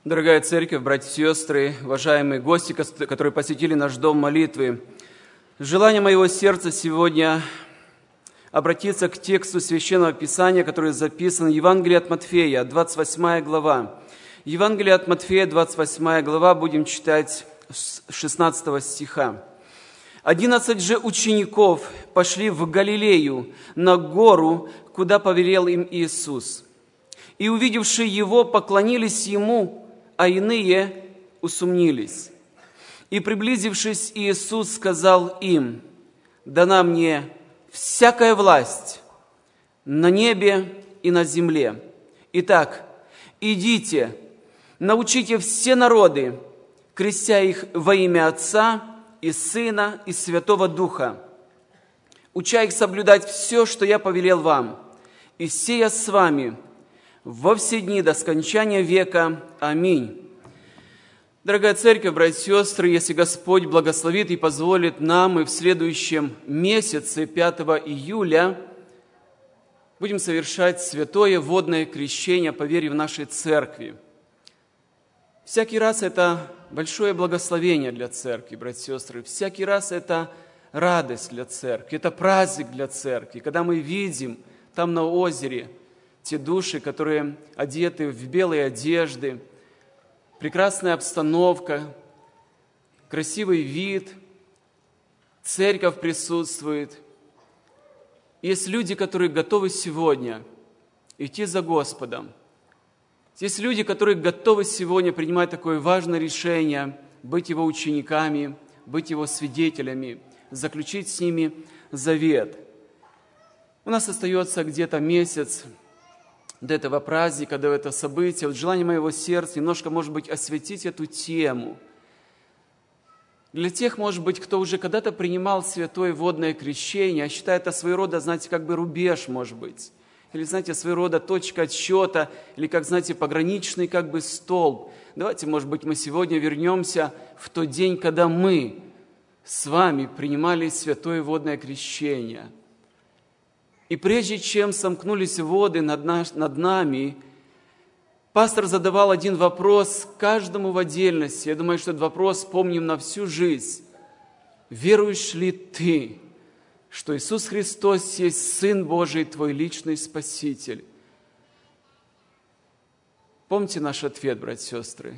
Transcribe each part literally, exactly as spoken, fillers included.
Дорогая церковь, братья и сестры, уважаемые гости, которые посетили наш дом молитвы, желание моего сердца сегодня обратиться к тексту Священного Писания, который записан в Евангелии от Матфея, двадцать восьмая глава. Евангелие от Матфея, двадцать восьмая глава, будем читать с шестнадцатого стиха. «Одиннадцать же учеников пошли в Галилею, на гору, куда повелел им Иисус. И, увидевши Его, поклонились Ему, а иные усомнились. И, приблизившись, Иисус сказал им: дана мне всякая власть на небе и на земле. Итак, идите, научите все народы, крестя их во имя Отца и Сына и Святого Духа, уча их соблюдать все, что я повелел вам, и сея с вами во все дни до скончания века. Аминь». Дорогая церковь, братья и сестры, если Господь благословит и позволит нам, мы в следующем месяце, пятого июля, будем совершать святое водное крещение по вере в нашей церкви. Всякий раз это большое благословение для церкви, братья и сестры. Всякий раз это радость для церкви, это праздник для церкви, когда мы видим там на озере те души, которые одеты в белые одежды, прекрасная обстановка, красивый вид, церковь присутствует. Есть люди, которые готовы сегодня идти за Господом. Есть люди, которые готовы сегодня принимать такое важное решение, быть Его учениками, быть Его свидетелями, заключить с ними завет. У нас остается где-то месяц до этого праздника, до этого события. Вот желание моего сердца немножко, может быть, осветить эту тему. Для тех, может быть, кто уже когда-то принимал святое водное крещение, я считаю, это своего рода, знаете, как бы рубеж, может быть. Или, знаете, своего рода точка отсчета, или, как, знаете, пограничный как бы столб. Давайте, может быть, мы сегодня вернемся в тот день, когда мы с вами принимали святое водное крещение. И прежде чем сомкнулись воды над, наш, над нами, пастор задавал один вопрос каждому в отдельности. Я думаю, что этот вопрос помним на всю жизнь. Веруешь ли ты, что Иисус Христос есть Сын Божий, твой личный Спаситель? Помните наш ответ, братья и сестры?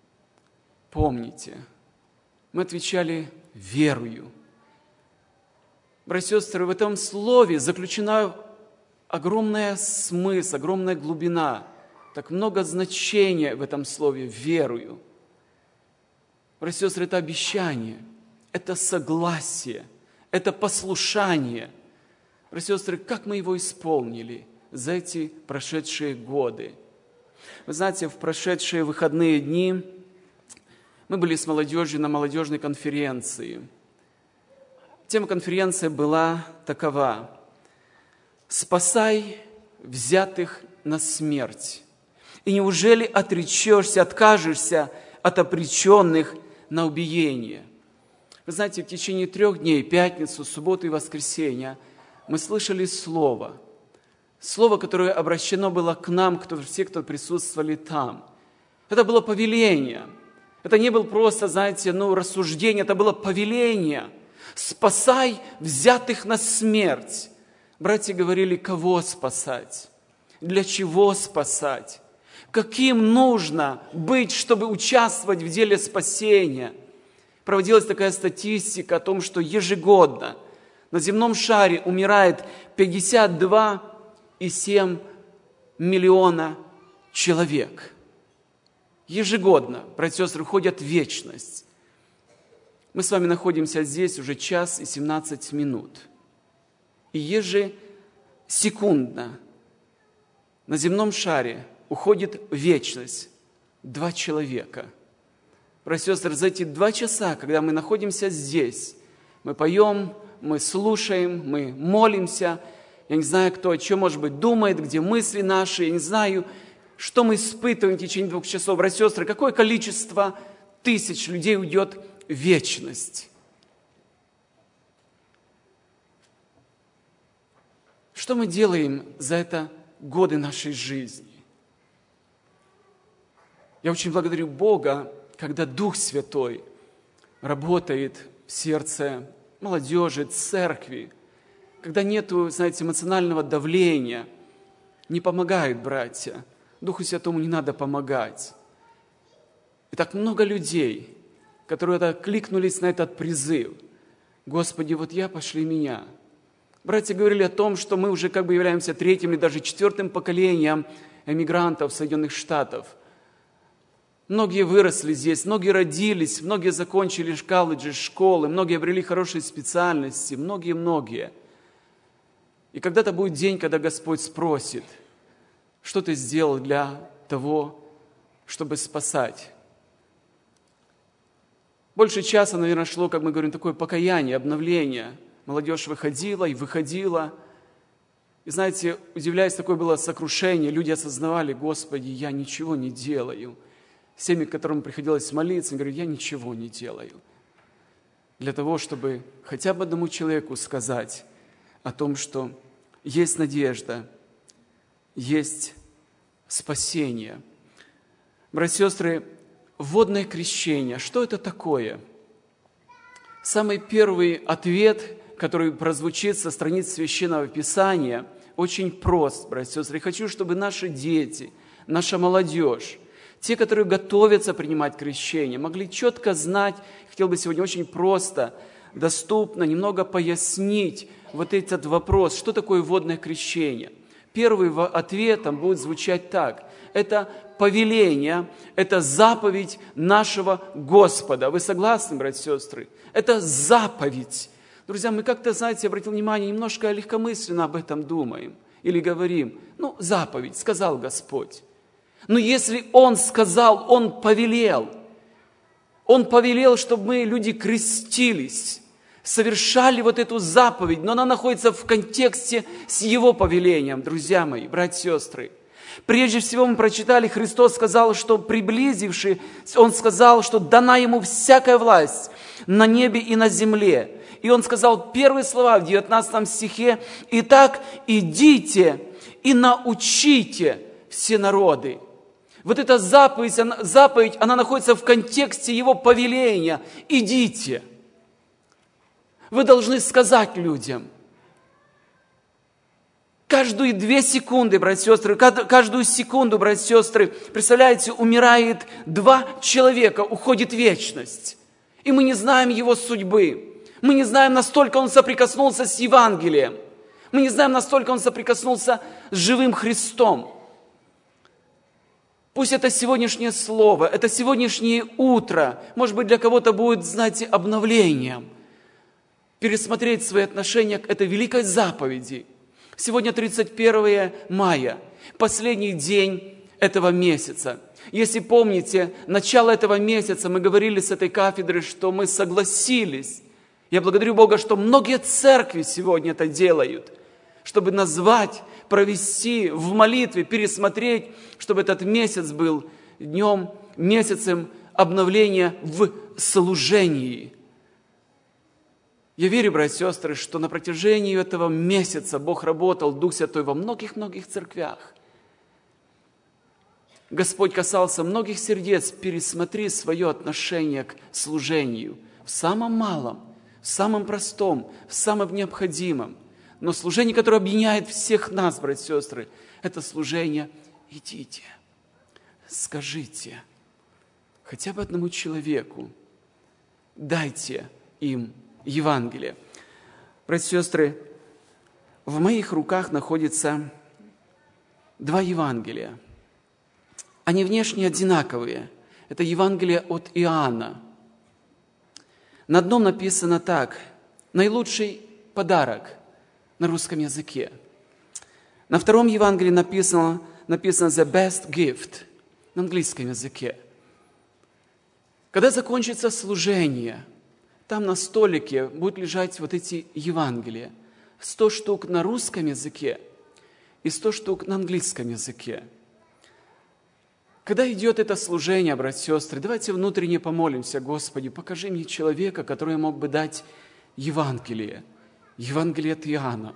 Помните. Мы отвечали верою. Братья и сестры, в этом слове заключена огромная смысл, огромная глубина, так много значения в этом слове «верую». Братья и сестры, это обещание, это согласие, это послушание. Братья и сестры, как мы его исполнили за эти прошедшие годы? Вы знаете, в прошедшие выходные дни мы были с молодежью на молодежной конференции. Тема конференции была такова: «Спасай взятых на смерть. И неужели отречешься, откажешься от обреченных на убиение?» Вы знаете, в течение трех дней, пятницу, субботу и воскресенье, мы слышали слово. Слово, которое обращено было к нам, кто, все, кто присутствовали там. Это было повеление. Это не было просто, знаете, ну, рассуждение, это было повеление. «Спасай взятых на смерть». Братья говорили, кого спасать? Для чего спасать? Каким нужно быть, чтобы участвовать в деле спасения? Проводилась такая статистика о том, что ежегодно на земном шаре умирает пятьдесят два целых семь десятых миллиона человек. Ежегодно, братья и сестры, уходят в вечность. Мы с вами находимся здесь уже час и семнадцать минут. И ежесекундно на земном шаре уходит в вечность два человека. Братья и сестры, за эти два часа, когда мы находимся здесь, мы поем, мы слушаем, мы молимся. Я не знаю, кто о чем, может быть, думает, где мысли наши. Я не знаю, что мы испытываем в течение двух часов. Братья и сестры, какое количество тысяч людей уйдет в вечность. Что мы делаем за это годы нашей жизни? Я очень благодарю Бога, когда Дух Святой работает в сердце молодежи, церкви, когда нету, знаете, эмоционального давления, не помогают братья. Духу Святому не надо помогать. И так много людей, которые откликнулись на этот призыв. Господи, вот я, пошли меня. Братья говорили о том, что мы уже как бы являемся третьим или даже четвертым поколением эмигрантов Соединенных Штатов. Многие выросли здесь, многие родились, многие закончили колледжи, школы, многие обрели хорошие специальности, многие-многие. И когда-то будет день, когда Господь спросит, что ты сделал для того, чтобы спасать. Больше часа, наверное, шло, как мы говорим, такое покаяние, обновление. Молодежь выходила и выходила. И знаете, удивляясь, такое было сокрушение. Люди осознавали: Господи, я ничего не делаю. Семьи, которым приходилось молиться, говорят: я ничего не делаю. Для того, чтобы хотя бы одному человеку сказать о том, что есть надежда, есть спасение. Братья и сестры, водное крещение, что это такое? Самый первый ответ, который прозвучит со страниц Священного Писания, очень прост, братья и сестры. Я хочу, чтобы наши дети, наша молодежь, те, которые готовятся принимать крещение, могли четко знать, хотел бы сегодня очень просто, доступно, немного пояснить вот этот вопрос, что такое водное крещение. Первый ответ там будет звучать так. Это повеление, это заповедь нашего Господа. Вы согласны, братья и сестры? Это заповедь. Друзья, мы как-то, знаете, обратил внимание, немножко легкомысленно об этом думаем. Или говорим: ну, заповедь, сказал Господь. Но если Он сказал, Он повелел. Он повелел, чтобы мы, люди, крестились, совершали вот эту заповедь, но она находится в контексте с Его повелением, друзья мои, братья и сестры. Прежде всего мы прочитали, Христос сказал, что приблизивший, Он сказал, что дана Ему всякая власть на небе и на земле. И Он сказал первые слова в девятнадцатом стихе: «Итак, идите и научите все народы». Вот эта заповедь, она, заповедь, она находится в контексте Его повеления. Идите. Вы должны сказать людям. Каждые две секунды, братья и сестры, каждую секунду, братья и сестры, представляете, умирает два человека, уходит в вечность. И мы не знаем его судьбы. Мы не знаем, настолько он соприкоснулся с Евангелием. Мы не знаем, настолько он соприкоснулся с живым Христом. Пусть это сегодняшнее слово, это сегодняшнее утро, может быть, для кого-то будет, знаете, обновлением. Пересмотреть свои отношения к этой великой заповеди. Сегодня тридцать первое мая, последний день этого месяца. Если помните, начало этого месяца мы говорили с этой кафедры, что мы согласились. Я благодарю Бога, что многие церкви сегодня это делают, чтобы назвать, провести в молитве, пересмотреть, чтобы этот месяц был днем, месяцем обновления в служении. Я верю, братья и сестры, что на протяжении этого месяца Бог работал, Дух Святой, во многих-многих церквях. Господь касался многих сердец. Пересмотри свое отношение к служению в самом малом, в самом простом, в самом необходимом. Но служение, которое объединяет всех нас, братья и сестры, это служение «идите, скажите» хотя бы одному человеку, дайте им Евангелие. Братья и сестры, в моих руках находятся два Евангелия. Они внешне одинаковые. Это Евангелие от Иоанна. На одном написано так: «Наилучший подарок» на русском языке. На втором Евангелии написано, написано «the best gift» на английском языке. Когда закончится служение, там на столике будут лежать вот эти Евангелия. Сто штук на русском языке и сто штук на английском языке. Когда идет это служение, братья и сестры, давайте внутренне помолимся: Господи, покажи мне человека, который мог бы дать Евангелие. Евангелие от Иоанна.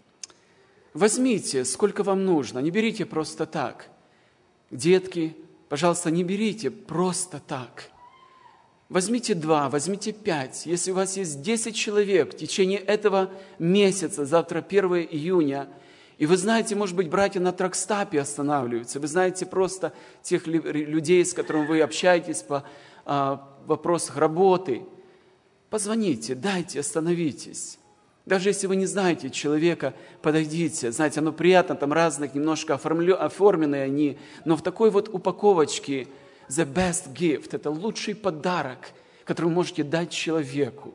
Возьмите, сколько вам нужно, не берите просто так. Детки, Пожалуйста, не берите просто так. Возьмите два, возьмите пять. Если у вас есть десять человек в течение этого месяца, завтра первое июня, и вы знаете, может быть, братья на Тракстапе останавливаются, вы знаете просто тех людей, с которыми вы общаетесь по а, вопросах работы, позвоните, дайте, остановитесь. Даже если вы не знаете человека, подойдите. Знаете, оно приятно, там разных, немножко оформлю, оформленные они, но в такой вот упаковочке the best gift – это лучший подарок, который вы можете дать человеку.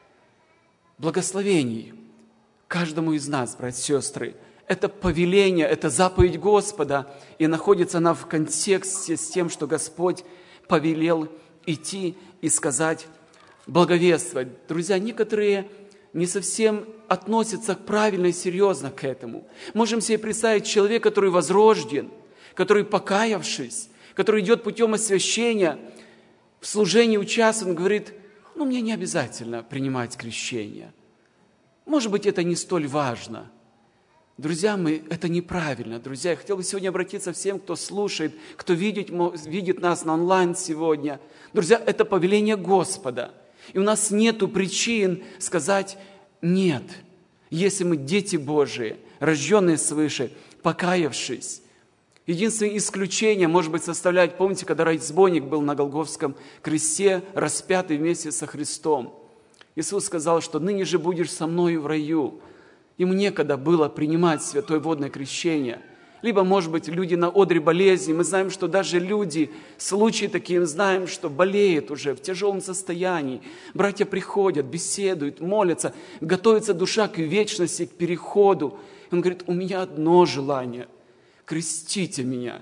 Благословений каждому из нас, братья и сестры. Это повеление, это заповедь Господа, и находится она в контексте с тем, что Господь повелел идти и сказать, благовествовать. Друзья, некоторые не совсем относятся правильно и серьезно к этому. Можем себе представить человека, который возрожден, который, покаявшись, который идет путем освящения, в служении участвует, он говорит, ну, мне не обязательно принимать крещение. Может быть, это не столь важно. Друзья, мы, это неправильно. Друзья, я хотел бы сегодня обратиться всем, кто слушает, кто видит, видит нас на онлайн сегодня. Друзья, это повеление Господа. И у нас нету причин сказать «нет». Если мы дети Божии, рожденные свыше, покаявшись. Единственное исключение, может быть, составляет, помните, когда разбойник был на Голгофском кресте, распятый вместе со Христом. Иисус сказал, что «ныне же будешь со мною в раю». Ему некогда было принимать святое водное крещение. Либо, может быть, люди на одре болезни. Мы знаем, что даже люди, случаи такие, знаем, что болеют уже в тяжелом состоянии. Братья приходят, беседуют, молятся, готовится душа к вечности, к переходу. И он говорит, у меня одно желание – крестите меня.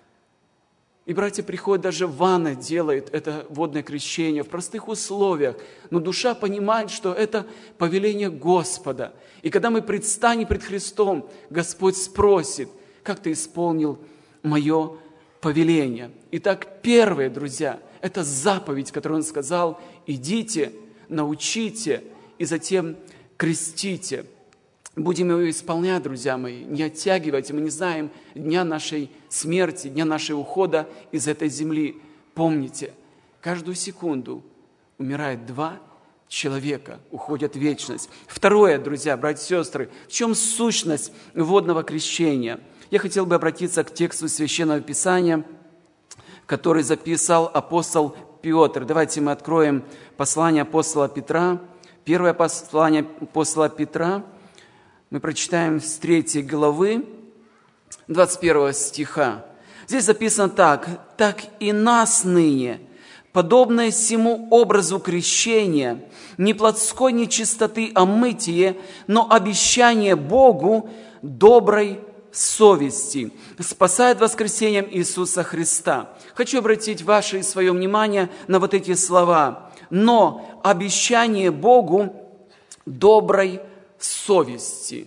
И братья приходят, даже ванна делает это водное крещение в простых условиях. Но душа понимает, что это повеление Господа. И когда мы предстанем пред Христом, Господь спросит, как ты исполнил мое повеление. Итак, первое, друзья, это заповедь, которую Он сказал, идите, научите и затем крестите. Будем его исполнять, друзья мои, не оттягивайте. Мы не знаем дня нашей смерти, дня нашего ухода из этой земли. Помните, каждую секунду умирает два человека, уходят в вечность. Второе, друзья, братья и сестры, в чем сущность водного крещения? Я хотел бы обратиться к тексту Священного Писания, который записал апостол Петр. Давайте мы откроем послание апостола Петра. Первое послание апостола Петра. Мы прочитаем с третьей главы, двадцать первого стиха. Здесь записано так. «Так и нас ныне, подобное сему образу крещения, не плотской нечистоты, а мытие, но обещание Богу доброй совести, спасает воскресением Иисуса Христа». Хочу обратить ваше и свое внимание на вот эти слова. «Но обещание Богу доброй совести».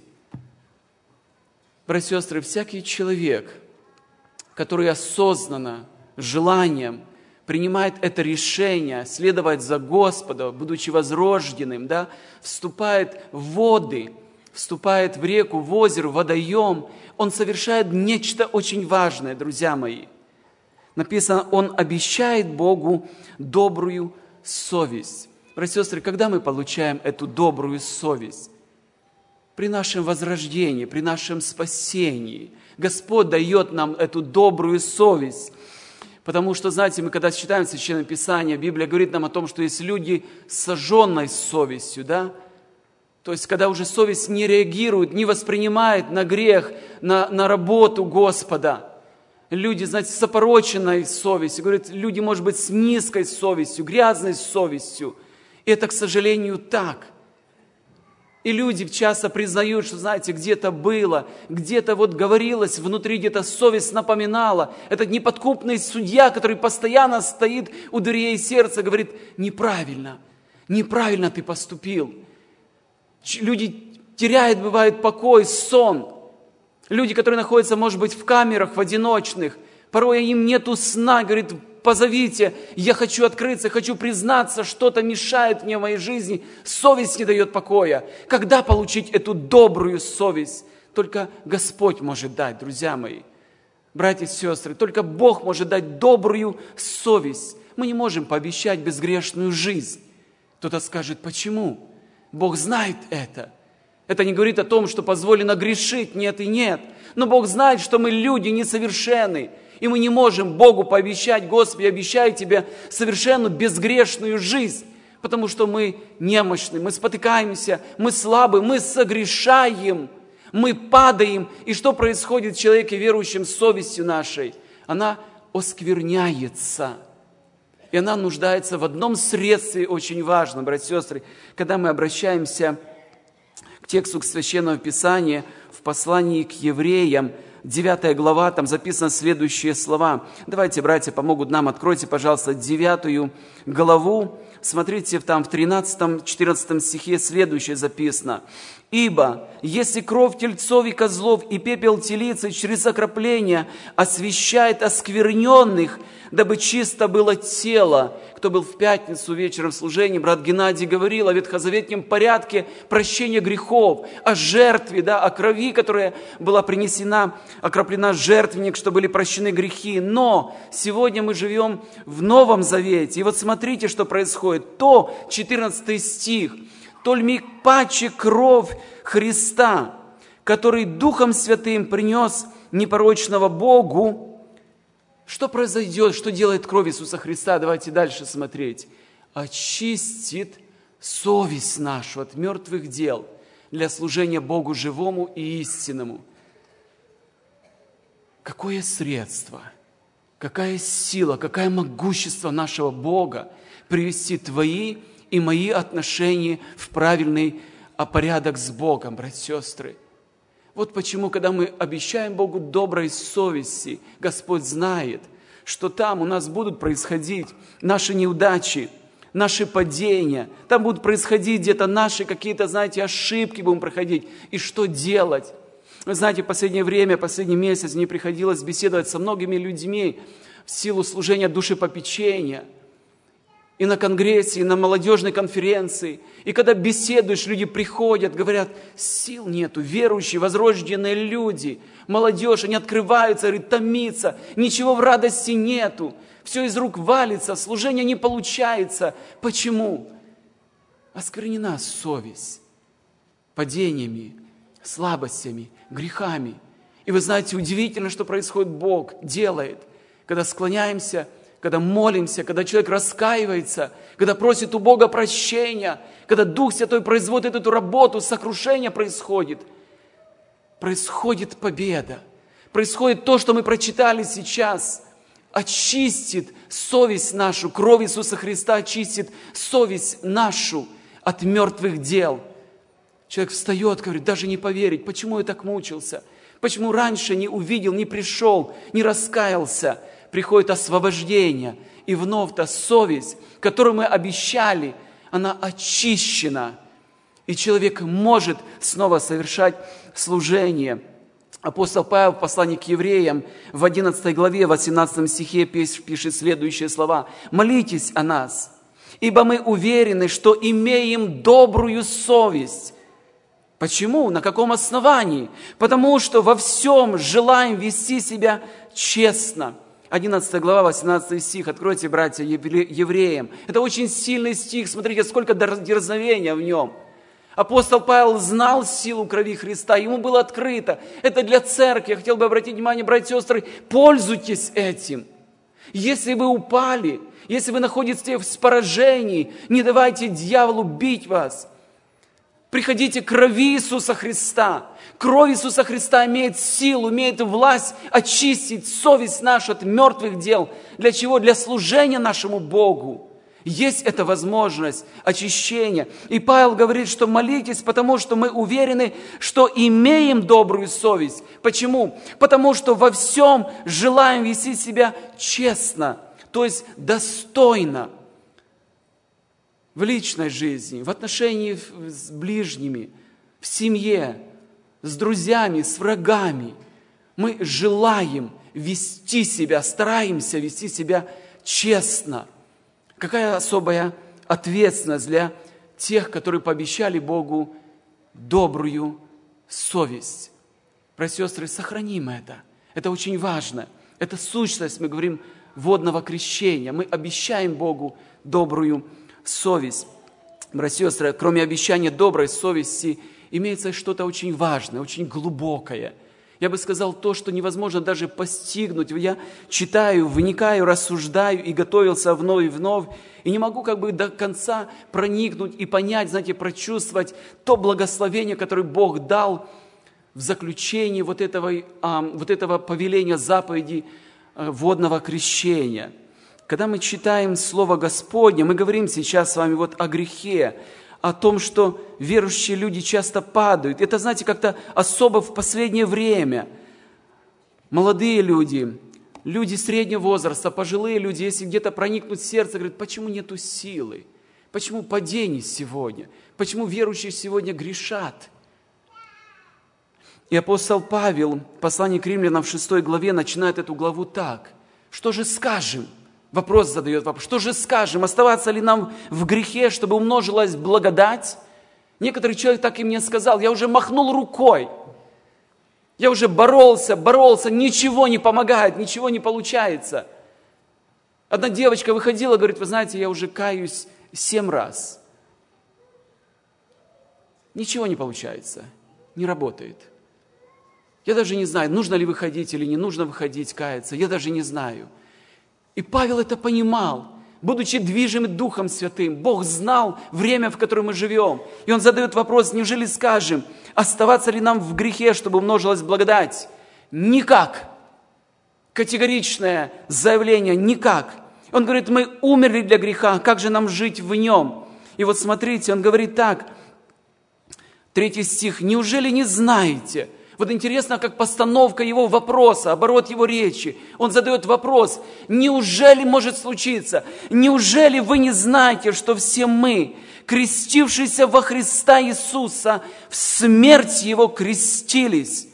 Братья и сестры, всякий человек, который осознанно, желанием принимает это решение следовать за Господом, будучи возрожденным, да, вступает в воды, вступает в реку, в озеро, в водоем, он совершает нечто очень важное, друзья мои. Написано, он обещает Богу добрую совесть. Братья и сестры, когда мы получаем эту добрую совесть? При нашем возрождении, при нашем спасении. Господь дает нам эту добрую совесть. Потому что, знаете, мы когда читаем Священное Писание, Библия говорит нам о том, что есть люди с сожженной совестью, да? То есть, когда уже совесть не реагирует, не воспринимает на грех, на, на работу Господа. Люди, знаете, с опороченной совестью. Говорят, люди, может быть, с низкой совестью, грязной совестью. И это, к сожалению, так. И люди часто признают, что, знаете, где-то было, где-то вот говорилось, внутри где-то совесть напоминала. Этот неподкупный судья, который постоянно стоит у дверей сердца, говорит, неправильно, неправильно ты поступил. Люди теряют, бывает, покой, сон. Люди, которые находятся, может быть, в камерах, в одиночных, порой им нету сна, говорит, позовите, я хочу открыться, хочу признаться, что-то мешает мне в моей жизни, совесть не дает покоя. Когда получить эту добрую совесть? Только Господь может дать, друзья мои. Братья и сестры, только Бог может дать добрую совесть. Мы не можем пообещать безгрешную жизнь. Кто-то скажет, почему? Бог знает это. Это не говорит о том, что позволено грешить, нет и нет. Но Бог знает, что мы люди несовершенны. И мы не можем Богу пообещать, Господи, обещаю Тебе совершенную безгрешную жизнь. Потому что мы немощны, мы спотыкаемся, мы слабы, мы согрешаем, мы падаем. И что происходит с человеком верующим, с совестью нашей? Она оскверняется. И она нуждается в одном средстве очень важном, братья и сестры, когда мы обращаемся к тексту Священного Писания в послании к евреям, девятая глава, там записаны следующие слова. Давайте, братья, помогут нам. Откройте, пожалуйста, девятую главу. Смотрите, там в тринадцатом-четырнадцатом стихе следующее записано. «Ибо, если кровь тельцов и козлов и пепел телицы через окропление освящает оскверненных, дабы чисто было тело». Кто был в пятницу вечером в служении, брат Геннадий говорил о ветхозаветнем порядке прощения грехов, о жертве, да, о крови, которая была принесена, окроплена в жертвенник, что были прощены грехи. Но сегодня мы живем в Новом Завете. И вот смотрите, что происходит. То, четырнадцатый стих, «Тольми паче кровь Христа, который Духом Святым принес непорочного Богу». Что произойдет, что делает кровь Иисуса Христа? Давайте дальше смотреть. Очистит совесть нашу от мертвых дел для служения Богу живому и истинному. Какое средство, какая сила, какое могущество нашего Бога привести твои и мои отношения в правильный порядок с Богом, братья и сестры. Вот почему, когда мы обещаем Богу доброй совести, Господь знает, что там у нас будут происходить наши неудачи, наши падения, там будут происходить где-то наши какие-то, знаете, ошибки будем проходить. И что делать? Вы знаете, в последнее время, последний месяц мне приходилось беседовать со многими людьми в силу служения душепопечения. И на конгрессе, и на молодежной конференции. И когда беседуешь, люди приходят, говорят, сил нету, верующие, возрожденные люди, молодежь, они открываются, говорят, томится, ничего в радости нету, все из рук валится, служение не получается. Почему? Осквернена совесть падениями, слабостями, грехами. И вы знаете, удивительно, что происходит, Бог делает, когда склоняемся, когда молимся, когда человек раскаивается, когда просит у Бога прощения, когда Дух Святой производит эту работу, сокрушение происходит. Происходит победа. Происходит то, что мы прочитали сейчас. Очистит совесть нашу, кровь Иисуса Христа очистит совесть нашу от мертвых дел. Человек встает, говорит, даже не поверить, почему я так мучился, почему раньше не увидел, не пришел, не раскаялся. Приходит освобождение, и вновь та совесть, которую мы обещали, она очищена. И человек может снова совершать служение. Апостол Павел в послании к евреям в одиннадцатой главе, восемнадцатом стихе пишет следующие слова. «Молитесь о нас, ибо мы уверены, что имеем добрую совесть». Почему? На каком основании? Потому что во всем желаем вести себя честно. одиннадцатая глава, восемнадцатый стих. Откройте, братья, евреям. Это очень сильный стих. Смотрите, сколько дерзновения в нем. Апостол Павел знал силу крови Христа. Ему было открыто. Это для церкви. Я хотел бы обратить внимание, братья и сестры, пользуйтесь этим. Если вы упали, если вы находитесь в поражении, не давайте дьяволу бить вас. Приходите к крови Иисуса Христа. Кровь Иисуса Христа имеет силу, имеет власть очистить совесть нашу от мертвых дел. Для чего? Для служения нашему Богу. Есть эта возможность очищения. И Павел говорит, что молитесь, потому что мы уверены, что имеем добрую совесть. Почему? Потому что во всем желаем вести себя честно, то есть достойно. В личной жизни, в отношении с ближними, в семье, с друзьями, с врагами. Мы желаем вести себя, стараемся вести себя честно. Какая особая ответственность для тех, которые пообещали Богу добрую совесть. Братья и сестры, сохраним это. Это очень важно. Это сущность, мы говорим, водного крещения. Мы обещаем Богу добрую совесть. Братья и сестры, кроме обещания доброй совести, имеется что-то очень важное, очень глубокое. Я бы сказал, то, что невозможно даже постигнуть. Я читаю, вникаю, рассуждаю и готовился вновь и вновь, и не могу как бы до конца проникнуть и понять, знаете, прочувствовать то благословение, которое Бог дал в заключении вот этого, а, вот этого повеления заповеди а, водного крещения. Когда мы читаем Слово Господне, мы говорим сейчас с вами вот о грехе, о том, что верующие люди часто падают. Это, знаете, как-то особо в последнее время. Молодые люди, люди среднего возраста, пожилые люди, если где-то проникнуть в сердце, говорят, почему нету силы? Почему падение сегодня? Почему верующие сегодня грешат? И апостол Павел, послание к римлянам в шестой главе, начинает эту главу так. Что же скажем? Вопрос задает вопрос. Что же скажем? Оставаться ли нам в грехе, чтобы умножилась благодать? Некоторый человек так и мне сказал, я уже махнул рукой. Я уже боролся, боролся, ничего не помогает, ничего не получается. Одна девочка выходила, говорит, вы знаете, я уже каюсь семь раз. Ничего не получается, не работает. Я даже не знаю, нужно ли выходить или не нужно выходить, каяться. Я даже не знаю. И Павел это понимал. Будучи движим Духом Святым, Бог знал время, в котором мы живем. И Он задает вопрос, неужели скажем, оставаться ли нам в грехе, чтобы умножилась благодать? Никак. Категоричное заявление, никак. Он говорит, мы умерли для греха, как же нам жить в нем? И вот смотрите, он говорит так, третий стих, неужели не знаете? Вот интересно, как постановка его вопроса, оборот его речи. Он задает вопрос, неужели может случиться? Неужели вы не знаете, что все мы, крестившиеся во Христа Иисуса, в смерть Его крестились?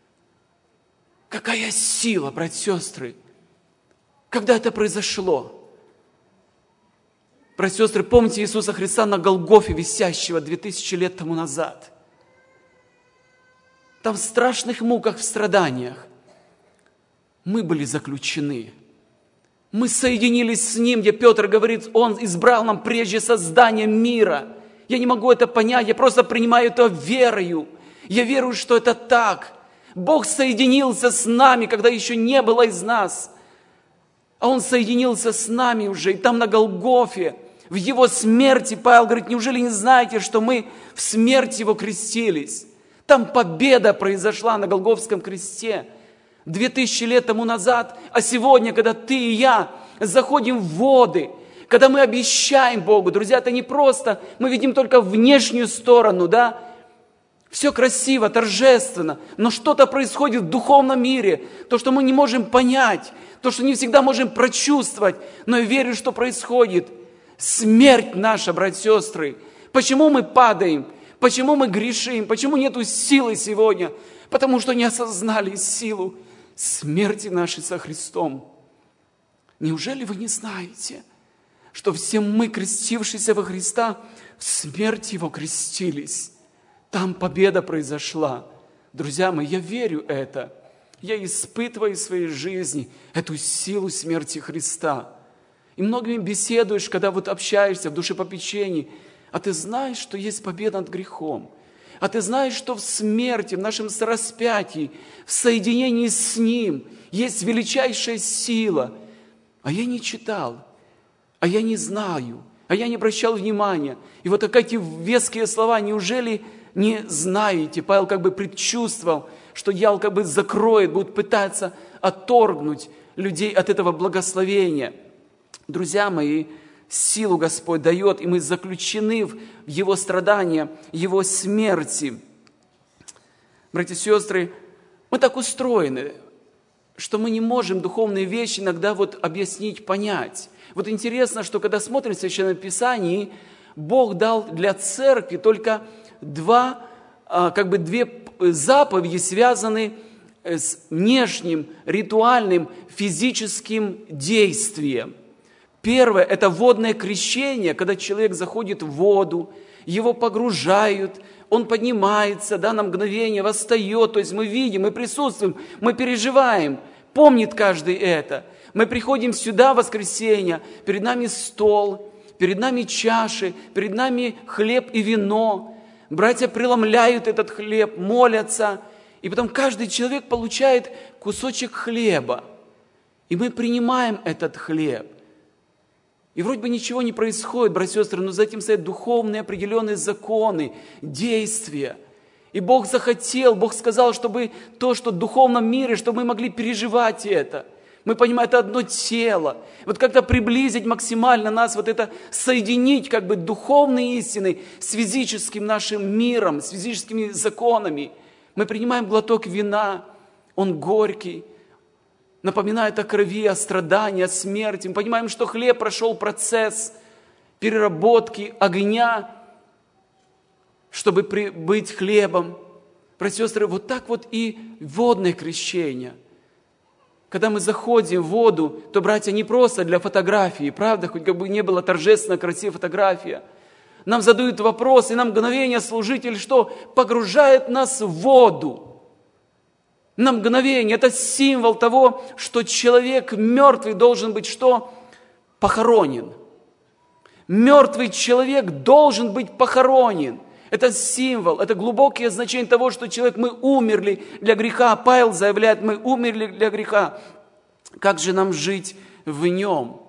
Какая сила, братья и сестры! Когда это произошло? Братья и сестры, помните Иисуса Христа на Голгофе, висящего две тысячи лет тому назад? Там в страшных муках, в страданиях мы были заключены. Мы соединились с Ним, где Петр говорит, Он избрал нам прежде создания мира. Я не могу это понять, я просто принимаю это верою. Я верую, что это так. Бог соединился с нами, когда еще не было из нас. А Он соединился с нами уже, и там на Голгофе, в Его смерти, Павел говорит, неужели не знаете, что мы в смерть Его крестились? Там победа произошла на Голгофском кресте две тысячи лет тому назад. А сегодня, когда ты и я заходим в воды, когда мы обещаем Богу, друзья, это не просто, мы видим только внешнюю сторону, да? Все красиво, торжественно, но что-то происходит в духовном мире, то, что мы не можем понять, то, что не всегда можем прочувствовать, но я верю, что происходит. Смерть наша, братья и сестры. Почему мы падаем? Почему мы грешим? Почему нету силы сегодня? Потому что не осознали силу смерти нашей со Христом. Неужели вы не знаете, что все мы, крестившиеся во Христа, в смерть Его крестились? Там победа произошла. Друзья мои, я верю это. Я испытываю в своей жизни эту силу смерти Христа. И многими беседуешь, когда вот общаешься в душепопечении, а ты знаешь, что есть победа над грехом. А ты знаешь, что в смерти, в нашем распятии, в соединении с Ним есть величайшая сила. А я не читал, а я не знаю, а я не обращал внимания. И вот эти веские слова, неужели не знаете? Павел как бы предчувствовал, что дьявол как бы закроет, будет пытаться отторгнуть людей от этого благословения. Друзья мои, силу Господь дает, и мы заключены в Его страдания, Его смерти. Братья и сестры, мы так устроены, что мы не можем духовные вещи иногда вот объяснить, понять. Вот интересно, что когда смотрим в Священном Писании, Бог дал для церкви только два, как бы две заповеди, связанные с внешним, ритуальным, физическим действием. Первое – это водное крещение, когда человек заходит в воду, его погружают, он поднимается, да, на мгновение, восстает, то есть мы видим, мы присутствуем, мы переживаем, помнит каждый это. Мы приходим сюда в воскресенье, перед нами стол, перед нами чаши, перед нами хлеб и вино. Братья преломляют этот хлеб, молятся, и потом каждый человек получает кусочек хлеба. И мы принимаем этот хлеб. И вроде бы ничего не происходит, братья и сестры, но за этим стоят духовные определенные законы, действия. И Бог захотел, Бог сказал, чтобы то, что в духовном мире, чтобы мы могли переживать это. Мы понимаем, это одно тело. Вот как-то приблизить максимально нас, вот это соединить как бы духовные истины с физическим нашим миром, с физическими законами. Мы принимаем глоток вина, он горький, напоминает о крови, о страдании, о смерти. Мы понимаем, что хлеб прошел процесс переработки огня, чтобы быть хлебом. Братья и сестры, вот так вот и водное крещение. Когда мы заходим в воду, то, братья, не просто для фотографии, правда, хоть как бы не было торжественно красивая фотография. Нам задают вопрос, и на мгновение служитель что? Погружает нас в воду. На мгновение. Это символ того, что человек мертвый должен быть что? Похоронен. Мертвый человек должен быть похоронен. Это символ, это глубокое значение того, что человек, мы умерли для греха. Павел заявляет, мы умерли для греха. Как же нам жить в нем?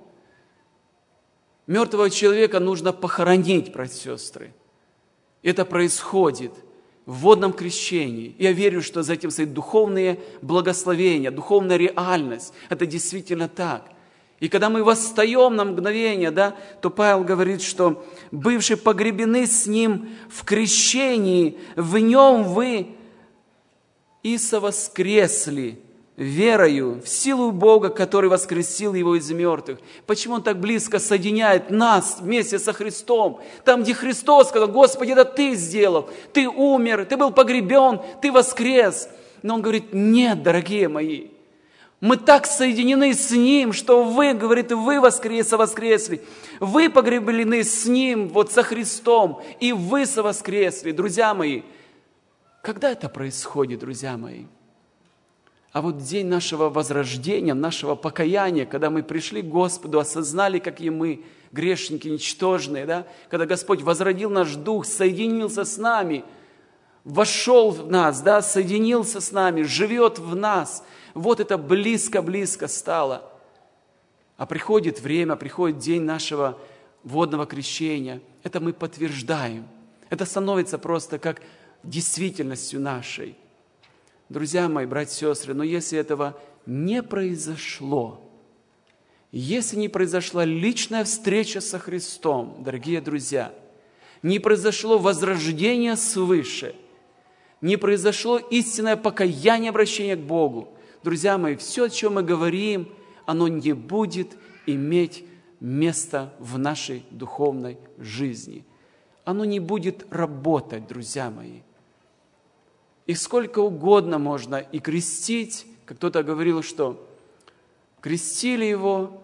Мертвого человека нужно похоронить, братья и сестры. Это происходит в водном крещении. Я верю, что за этим стоит духовные благословения, духовная реальность. Это действительно так. И когда мы восстаем на мгновение, да, то Павел говорит, что бывшие погребены с Ним в крещении, в Нем вы и совоскресли верою в силу Бога, который воскресил Его из мертвых. Почему Он так близко соединяет нас вместе со Христом? Там, где Христос сказал, Господи, это Ты сделал, Ты умер, Ты был погребен, Ты воскрес. Но Он говорит, нет, дорогие мои, мы так соединены с Ним, что вы, говорит, вы воскрес, совоскресли. Вы погребены с Ним, вот со Христом, и вы совоскресли. Друзья мои, когда это происходит, друзья мои? А вот день нашего возрождения, нашего покаяния, когда мы пришли к Господу, осознали, какие мы грешники ничтожные, да? Когда Господь возродил наш дух, соединился с нами, вошел в нас, да? Соединился с нами, живет в нас. Вот это близко-близко стало. А приходит время, приходит день нашего водного крещения. Это мы подтверждаем. Это становится просто как действительностью нашей. Друзья мои, братья и сестры, но если этого не произошло, если не произошла личная встреча со Христом, дорогие друзья, не произошло возрождение свыше, не произошло истинное покаяние, обращение к Богу, друзья мои, все, о чем мы говорим, оно не будет иметь места в нашей духовной жизни. Оно не будет работать, друзья мои. И сколько угодно можно и крестить, как кто-то говорил, что крестили его,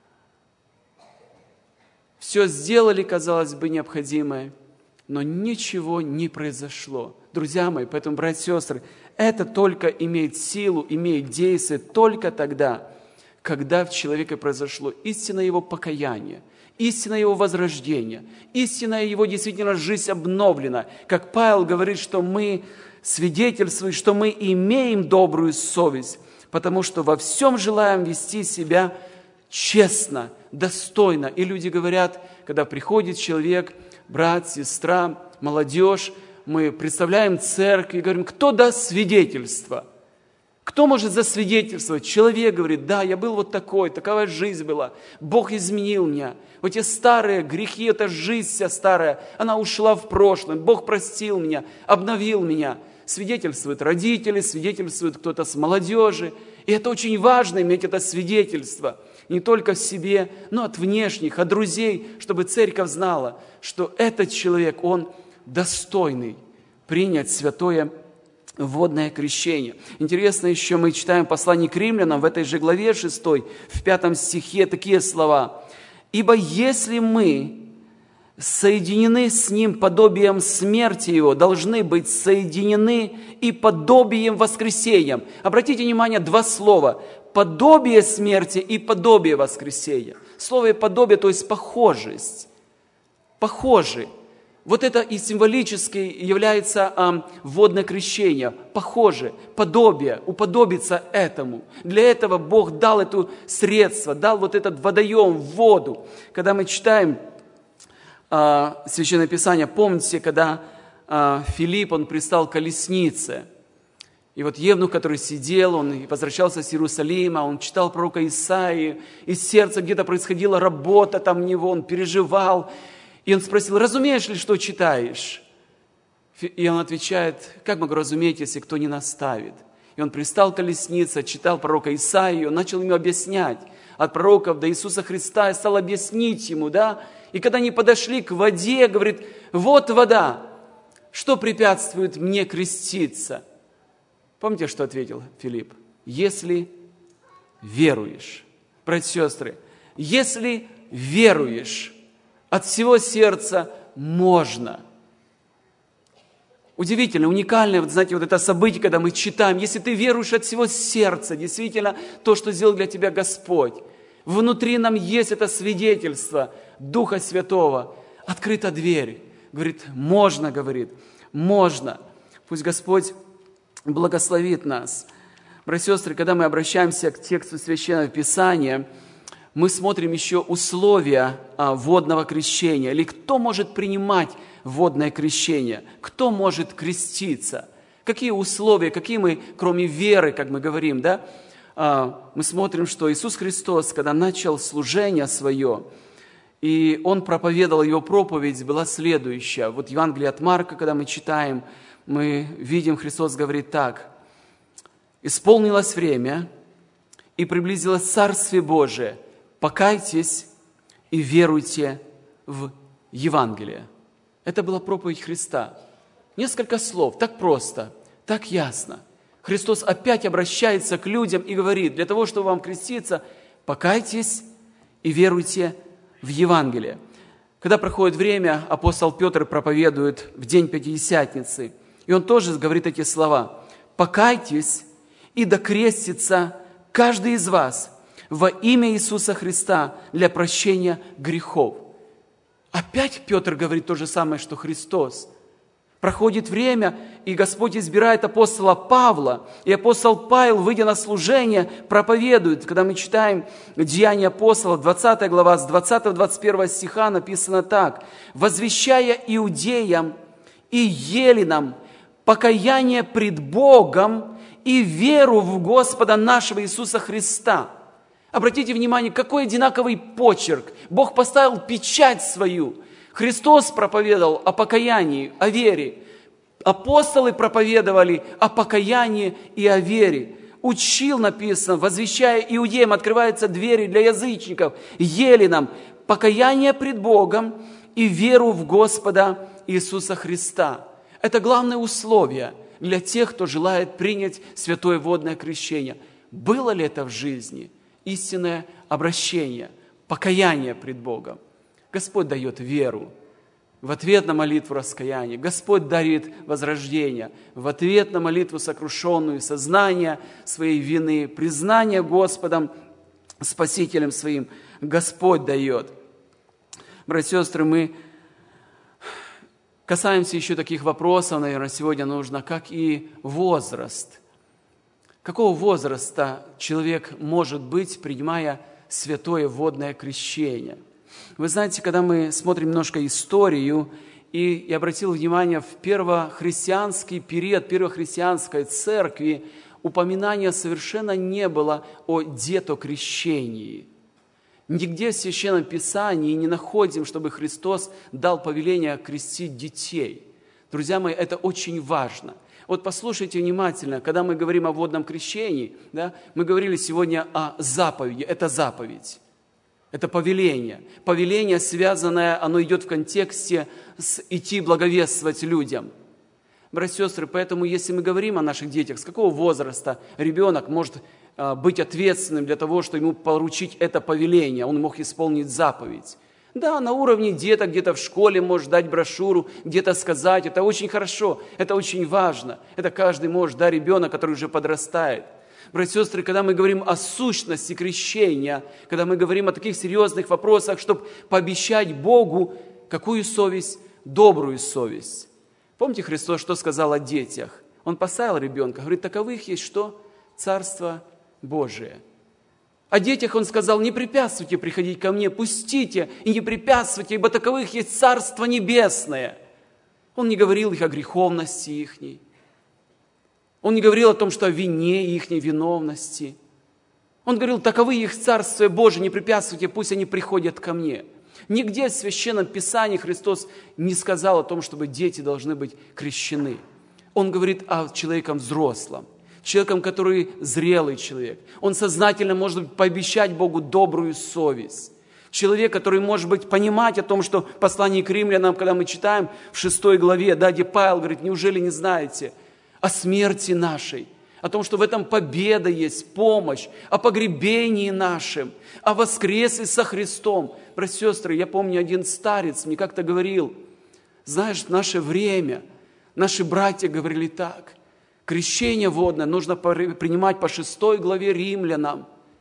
все сделали, казалось бы, необходимое, но ничего не произошло. Друзья мои, поэтому, братья и сестры, это только имеет силу, имеет действие только тогда, когда в человеке произошло истинное его покаяние, истинное его возрождение, истинная его действительно жизнь обновлена. Как Павел говорит, что мы свидетельствуем, что мы имеем добрую совесть, потому что во всем желаем вести себя честно, достойно. И люди говорят, когда приходит человек, брат, сестра, молодежь, мы представляем церковь и говорим, кто даст свидетельство? Кто может засвидетельствовать? Человек говорит, да, я был вот такой, такая жизнь была, Бог изменил меня. Вот эти старые грехи, эта жизнь вся старая, она ушла в прошлое, Бог простил меня, обновил меня. Свидетельствуют родители, свидетельствует кто-то с молодежи. И это очень важно, иметь это свидетельство. Не только в себе, но от внешних, от друзей, чтобы церковь знала, что этот человек, он достойный принять святое водное крещение. Интересно еще, мы читаем послание к римлянам в этой же главе шестой, в пятом стихе такие слова. «Ибо если мы соединены с Ним подобием смерти Его, должны быть соединены и подобием воскресением. Обратите внимание, два слова. Подобие смерти и подобие воскресения. Слово «подобие», то есть похожесть. Похожи. Вот это и символически является а, водное крещение. Похоже, подобие, уподобиться этому. Для этого Бог дал это средство, дал вот этот водоем, воду. Когда мы читаем а, Священное Писание, помните, когда а, Филипп, он пристал к колеснице, и вот евнух, который сидел, он возвращался с Иерусалима, он читал пророка Исаии, из сердца где-то происходила работа там у него, он переживал. И он спросил: разумеешь ли, что читаешь? И он отвечает: как могу разуметь, если кто не наставит? И он пристал к колеснице, читал пророка Исаию, начал ему объяснять от пророков до Иисуса Христа, и стал объяснить ему, да? И когда они подошли к воде, говорит: вот вода, что препятствует мне креститься? Помните, что ответил Филипп? Если веруешь. Братья и сестры, если веруешь, от всего сердца можно. Удивительно, уникальное, вот знаете, вот это событие, когда мы читаем, если ты веруешь от всего сердца, действительно, то, что сделал для тебя Господь, внутри нам есть это свидетельство Духа Святого, открыта дверь, говорит, можно, говорит, можно. Пусть Господь благословит нас. Братья и сестры, когда мы обращаемся к тексту Священного Писания, мы смотрим еще условия а, водного крещения, или кто может принимать водное крещение, кто может креститься, какие условия, какие мы, кроме веры, как мы говорим, да, а, мы смотрим, что Иисус Христос, когда начал служение свое, и Он проповедовал, Его проповедь была следующая. Вот Евангелие от Марка, когда мы читаем, мы видим, Христос говорит так: «Исполнилось время, и приблизилось Царствие Божие, покайтесь и веруйте в Евангелие». Это была проповедь Христа. Несколько слов, так просто, так ясно. Христос опять обращается к людям и говорит: для того, чтобы вам креститься, покайтесь и веруйте в Евангелие. Когда проходит время, апостол Петр проповедует в день Пятидесятницы, и он тоже говорит эти слова: «Покайтесь, и да крестится каждый из вас во имя Иисуса Христа для прощения грехов». Опять Петр говорит то же самое, что Христос. Проходит время, и Господь избирает апостола Павла, и апостол Павел, выйдя на служение, проповедует. Когда мы читаем Деяния апостолов, двадцатая глава, с двадцатого до двадцать первого стиха написано так: «Возвещая иудеям и еленам покаяние пред Богом и веру в Господа нашего Иисуса Христа». Обратите внимание, какой одинаковый почерк. Бог поставил печать свою. Христос проповедовал о покаянии, о вере. Апостолы проповедовали о покаянии и о вере. Учил, написано, возвещая иудеям, открываются двери для язычников, еленам, покаяние пред Богом и веру в Господа Иисуса Христа. Это главное условие для тех, кто желает принять святое водное крещение. Было ли это в жизни? Истинное обращение, покаяние пред Богом. Господь дает веру в ответ на молитву раскаяния. Господь дарит возрождение в ответ на молитву сокрушенную, сознание своей вины, признание Господом, Спасителем своим. Господь дает. Братья и сестры, мы касаемся еще таких вопросов, наверное, сегодня нужно, как и возраст. Какого возраста человек может быть, принимая святое водное крещение? Вы знаете, когда мы смотрим немножко историю, и я обратил внимание, в первохристианский период, первохристианской церкви упоминания совершенно не было о детокрещении. Нигде в Священном Писании не находим, чтобы Христос дал повеление крестить детей. Друзья мои, это очень важно. Вот послушайте внимательно, когда мы говорим о водном крещении, да, мы говорили сегодня о заповеди. Это заповедь, это повеление. Повеление, связанное, оно идет в контексте с идти благовествовать людям. Братья и сестры, поэтому если мы говорим о наших детях, с какого возраста ребенок может быть ответственным для того, чтобы ему поручить это повеление, он мог исполнить заповедь. Да, на уровне деток, где-то в школе можешь дать брошюру, где-то сказать. Это очень хорошо, это очень важно. Это каждый может, да, ребенок, который уже подрастает. Братья и сестры, когда мы говорим о сущности крещения, когда мы говорим о таких серьезных вопросах, чтобы пообещать Богу, какую совесть? Добрую совесть. Помните, Христос что сказал о детях? Он поставил ребенка, говорит, таковых есть что? Царство Божие. О детях Он сказал, не препятствуйте приходить ко мне, пустите и не препятствуйте, ибо таковых есть Царство Небесное. Он не говорил их о греховности ихней. Он не говорил о том, что о вине ихней виновности. Он говорил, таковы их Царствие Божие, не препятствуйте, пусть они приходят ко мне. Нигде в Священном Писании Христос не сказал о том, чтобы дети должны быть крещены. Он говорит о человеке взрослом, человеком, который зрелый человек. Он сознательно может быть пообещать Богу добрую совесть. Человек, который может быть понимать о том, что в послании к римлянам, когда мы читаем в шестой главе, да, где Павел говорит, неужели не знаете о смерти нашей, о том, что в этом победа есть, помощь, о погребении нашем, о воскресе со Христом. Братья и сестры, я помню, один старец мне как-то говорил, знаешь, в наше время наши братья говорили так, крещение водное нужно принимать по шестой главе римлянам.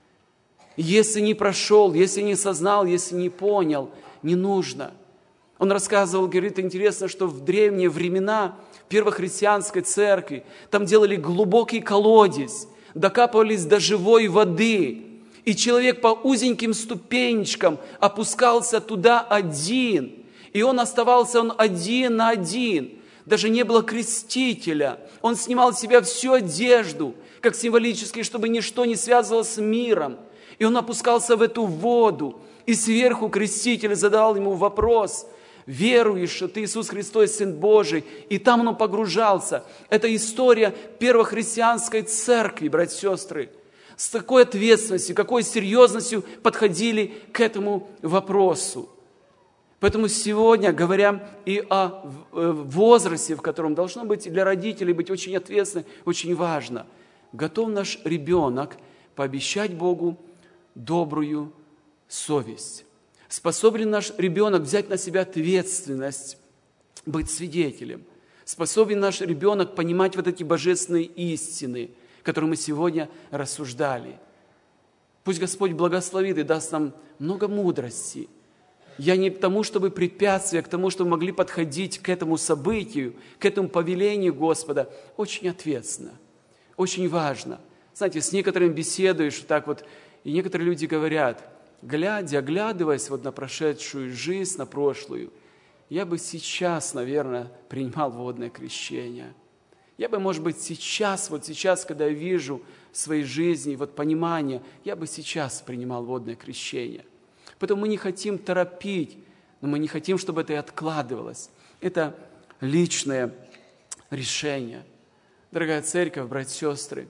Если не прошел, если не сознал, если не понял, не нужно. Он рассказывал, говорит, интересно, что в древние времена первохристианской церкви там делали глубокий колодец, докапывались до живой воды, и человек по узеньким ступенечкам опускался туда один, и он оставался он один на один. Даже не было крестителя. Он снимал с себя всю одежду, как символически, чтобы ничто не связывалось с миром. И он опускался в эту воду, и сверху креститель задал ему вопрос, веруешь, что ты Иисус Христос, Сын Божий, и там он погружался. Это история первохристианской церкви, братья и сестры. С такой ответственностью, какой серьезностью подходили к этому вопросу. Поэтому сегодня, говоря и о возрасте, в котором должно быть для родителей быть очень ответственно, очень важно, готов наш ребенок пообещать Богу добрую совесть. Способен ли наш ребенок взять на себя ответственность, быть свидетелем? Способен наш ребенок понимать вот эти божественные истины, которые мы сегодня рассуждали? Пусть Господь благословит и даст нам много мудрости. Я не к тому, чтобы препятствия, к тому, чтобы могли подходить к этому событию, к этому повелению Господа. Очень ответственно, очень важно. Знаете, с некоторыми беседуешь так вот, и некоторые люди говорят, глядя, оглядываясь вот на прошедшую жизнь, на прошлую, я бы сейчас, наверное, принимал водное крещение. Я бы, может быть, сейчас, вот сейчас, когда я вижу в своей жизни вот понимание, я бы сейчас принимал водное крещение. Поэтому мы не хотим торопить, но мы не хотим, чтобы это и откладывалось. Это личное решение. Дорогая церковь, братья и сестры,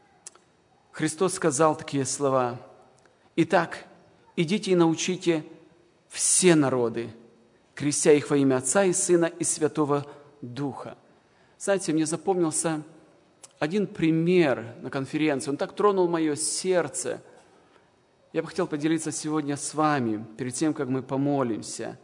Христос сказал такие слова. Итак, идите и научите все народы, крестя их во имя Отца и Сына и Святого Духа. Знаете, мне запомнился один пример на конференции. Он так тронул мое сердце. Я бы хотел поделиться сегодня с вами, перед тем, как мы помолимся.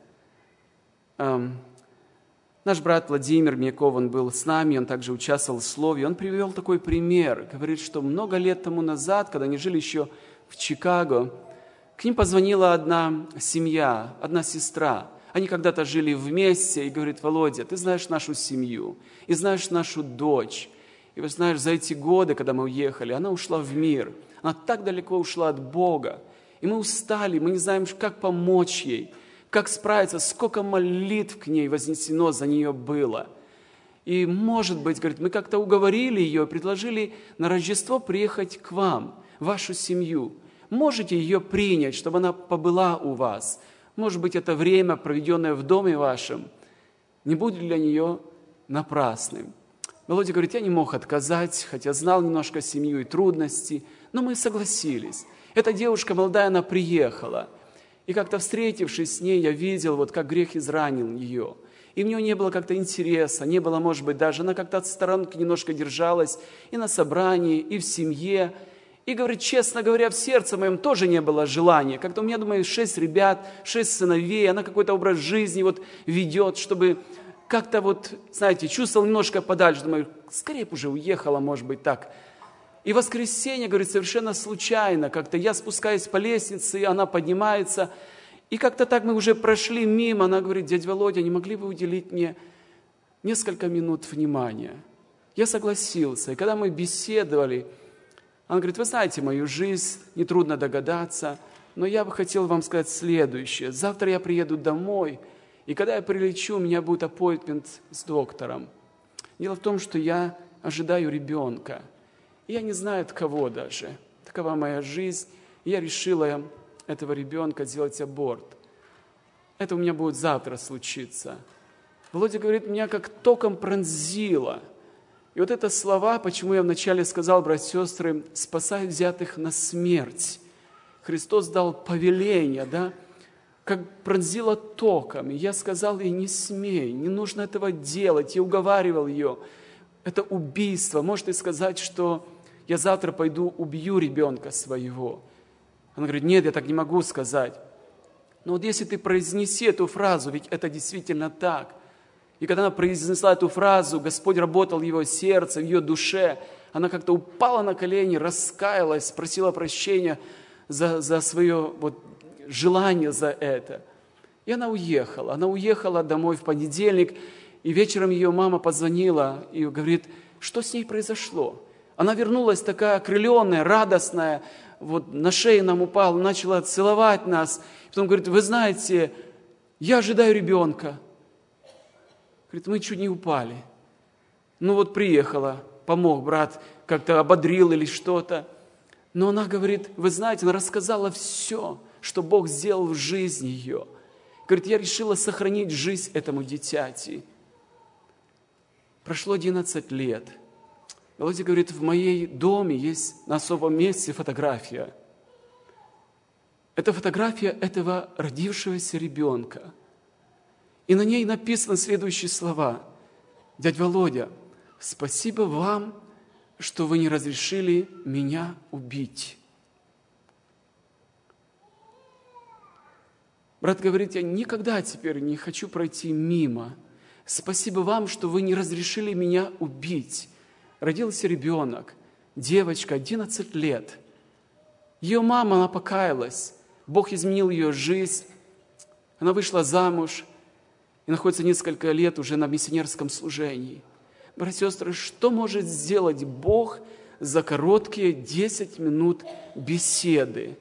Эм, наш брат Владимир Мяков, он был с нами, он также участвовал в слове. Он привел такой пример. Говорит, что много лет тому назад, когда они жили еще в Чикаго, к ним позвонила одна семья, одна сестра. Они когда-то жили вместе, и говорит, Володя, ты знаешь нашу семью, и знаешь нашу дочь. И вы знаешь, за эти годы, когда мы уехали, она ушла в мир. Она так далеко ушла от Бога. И мы устали, мы не знаем, как помочь ей, как справиться, сколько молитв к ней вознесено за нее было. И, может быть, говорит, мы как-то уговорили ее, предложили на Рождество приехать к вам, в вашу семью. Можете ее принять, чтобы она побыла у вас. Может быть, это время, проведенное в доме вашем, не будет для нее напрасным. Володя говорит, я не мог отказать, хотя знал немножко семью и трудности, но мы согласились. Эта девушка молодая, она приехала. И как-то встретившись с ней, я видел, вот как грех изранил ее. И у нее не было как-то интереса, не было, может быть, даже, она как-то от сторонки немножко держалась и на собрании, и в семье. И, говорит, честно говоря, в сердце моем тоже не было желания. Как-то у меня, думаю, шесть ребят, шесть сыновей, она какой-то образ жизни вот ведет, чтобы как-то вот, знаете, чувствовал немножко подальше. Думаю, скорее бы уже уехала, может быть, так. И в воскресенье, говорит, совершенно случайно, как-то я спускаюсь по лестнице, и она поднимается, и как-то так мы уже прошли мимо, она говорит, дядя Володя, не могли бы уделить мне несколько минут внимания? Я согласился, и когда мы беседовали, она говорит, вы знаете мою жизнь, нетрудно догадаться, но я бы хотел вам сказать следующее. Завтра я приеду домой, и когда я прилечу, у меня будет аппоинтмент с доктором. Дело в том, что я ожидаю ребенка. И я не знаю, от кого даже. Такова моя жизнь. И я решила этого ребенка сделать аборт. Это у меня будет завтра случиться. Володя говорит, меня как током пронзило. И вот это слова, почему я вначале сказал, братья и сестры, спасай взятых на смерть. Христос дал повеление, да, как пронзило током. И я сказал ей, не смей, не нужно этого делать. Я уговаривал ее. Это убийство. Может и сказать, что я завтра пойду убью ребенка своего. Она говорит, нет, я так не могу сказать. Но вот если ты произнеси эту фразу, ведь это действительно так. И когда она произнесла эту фразу, Господь работал в его сердце, в ее душе. Она как-то упала на колени, раскаялась, просила прощения за, за свое вот, желание за это. И она уехала. Она уехала домой в понедельник, и вечером ее мама позвонила и говорит, что с ней произошло. Она вернулась такая окрыленная, радостная, вот на шею нам упала, начала целовать нас. Потом говорит, вы знаете, я ожидаю ребенка. Говорит, мы чуть не упали. Ну вот приехала, помог брат, как-то ободрил или что-то. Но она говорит, вы знаете, она рассказала все, что Бог сделал в жизни ее. Говорит, я решила сохранить жизнь этому дитяти. Прошло одиннадцать лет. Володя говорит, в моей доме есть на особом месте фотография. Это фотография этого родившегося ребенка. И на ней написаны следующие слова. Дядя Володя, спасибо вам, что вы не разрешили меня убить. Брат говорит, я никогда теперь не хочу пройти мимо. Спасибо вам, что вы не разрешили меня убить. Родился ребенок, девочка, одиннадцать лет. Ее мама, она покаялась. Бог изменил ее жизнь. Она вышла замуж и находится несколько лет уже на миссионерском служении. Братья и сестры, что может сделать Бог за короткие десять минут беседы?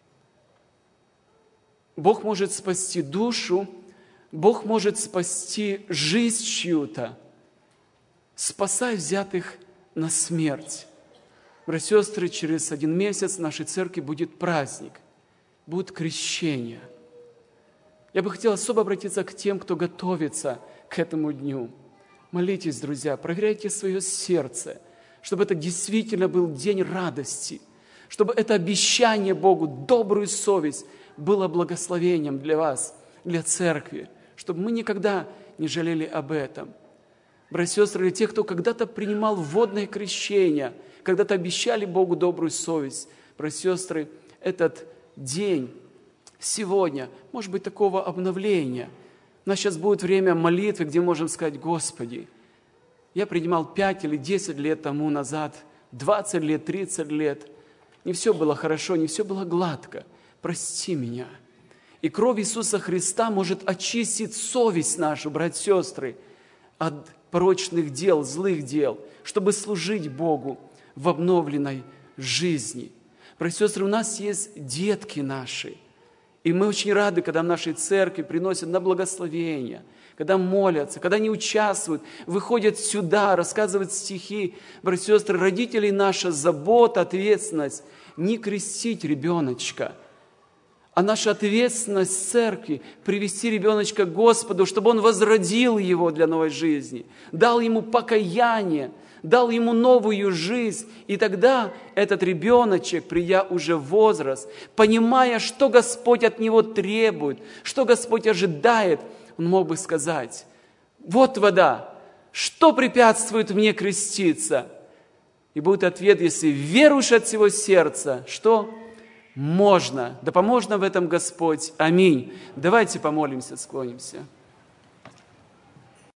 Бог может спасти душу, Бог может спасти жизнь чью-то. Спасай взятых на смерть. Братья и сестры, через один месяц в нашей церкви будет праздник, будет крещение. Я бы хотел особо обратиться к тем, кто готовится к этому дню. Молитесь, друзья, проверяйте свое сердце, чтобы это действительно был день радости, чтобы это обещание Богу, добрую совесть, было благословением для вас, для церкви, чтобы мы никогда не жалели об этом. Братья и сестры, или те, кто когда-то принимал водное крещение, когда-то обещали Богу добрую совесть, братья и сестры, этот день, сегодня, может быть, такого обновления. У нас сейчас будет время молитвы, где можем сказать, Господи, я принимал пять или десять лет тому назад, двадцать лет, тридцать лет. Не все было хорошо, не все было гладко. Прости меня. И кровь Иисуса Христа может очистить совесть нашу, братья и сестры, от порочных дел, злых дел, чтобы служить Богу в обновленной жизни. Братья и сестры, у нас есть детки наши. И мы очень рады, когда в нашей церкви приносят на благословение, когда молятся, когда они участвуют, выходят сюда, рассказывают стихи. Братья и сестры, родителей наша забота, ответственность не крестить ребеночка, а наша ответственность церкви привести ребеночка к Господу, чтобы он возродил его для новой жизни, дал ему покаяние, дал ему новую жизнь. И тогда этот ребеночек, придя уже в возраст, понимая, что Господь от него требует, что Господь ожидает, он мог бы сказать, вот вода, что препятствует мне креститься? И будет ответ, если веруешь от всего сердца, что? Можно. Да поможет нам в этом Господь. Аминь. Давайте помолимся, склонимся.